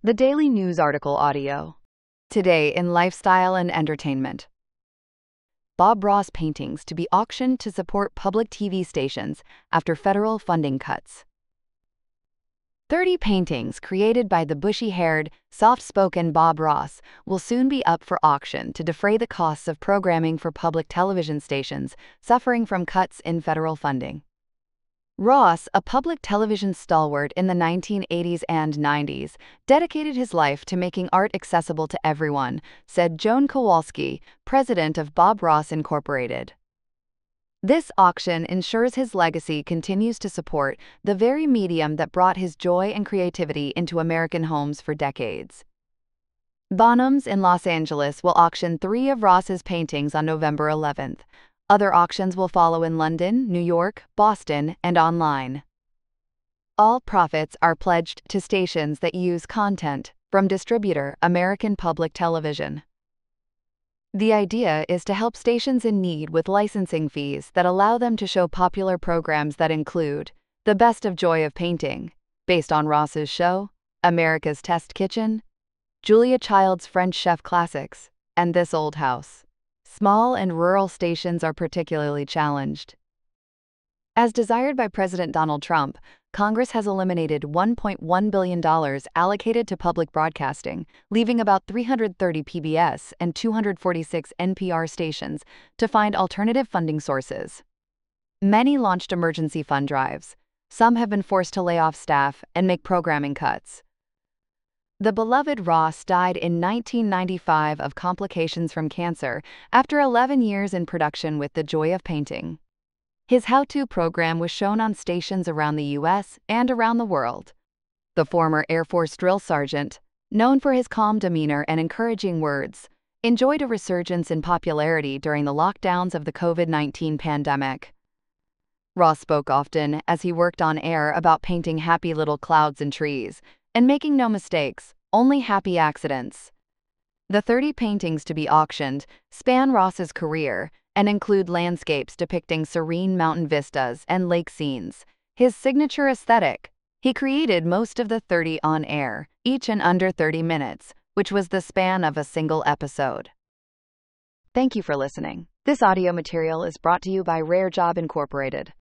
The Daily News article audio. Today in Lifestyle and Entertainment. Bob Ross paintings to be auctioned to support public TV stations after federal funding cuts. 30 paintings created by the bushy-haired, soft-spoken Bob Ross will soon be up for auction to defray the costs of programming for public television stations suffering from cuts in federal funding. Ross, a public television stalwart in the 1980s and 90s, dedicated his life to making art accessible to everyone, said Joan Kowalski, president of Bob Ross Incorporated. This auction ensures his legacy continues to support the very medium that brought his joy and creativity into American homes for decades. Bonhams in Los Angeles will auction 3 of Ross's paintings on November 11th. Other auctions will follow in London, New York, Boston, and online. All profits are pledged to stations that use content from distributor American Public Television. The idea is to help stations in need with licensing fees that allow them to show popular programs that include The Best of Joy of Painting, based on Ross's show, America's Test Kitchen, Julia Child's French Chef Classics, and This Old House. Small and rural stations are particularly challenged. As desired by President Donald Trump, Congress has eliminated $1.1 billion allocated to public broadcasting, leaving about 330 PBS and 246 NPR stations to find alternative funding sources. Many launched emergency fund drives. Some have been forced to lay off staff and make programming cuts. The beloved Ross died in 1995 of complications from cancer after 11 years in production with The Joy of Painting. His how-to program was shown on stations around the U.S. and around the world. The former Air Force drill sergeant, known for his calm demeanor and encouraging words, enjoyed a resurgence in popularity during the lockdowns of the COVID-19 pandemic. Ross spoke often as he worked on air about painting happy little clouds and trees, and making no mistakes, only happy accidents. The 30 paintings to be auctioned span Ross's career and include landscapes depicting serene mountain vistas and lake scenes, his signature aesthetic. He created most of the 30 on air, each in under 30 minutes, which was the span of a single episode. Thank you for listening. This audio material is brought to you by Rare Job Incorporated.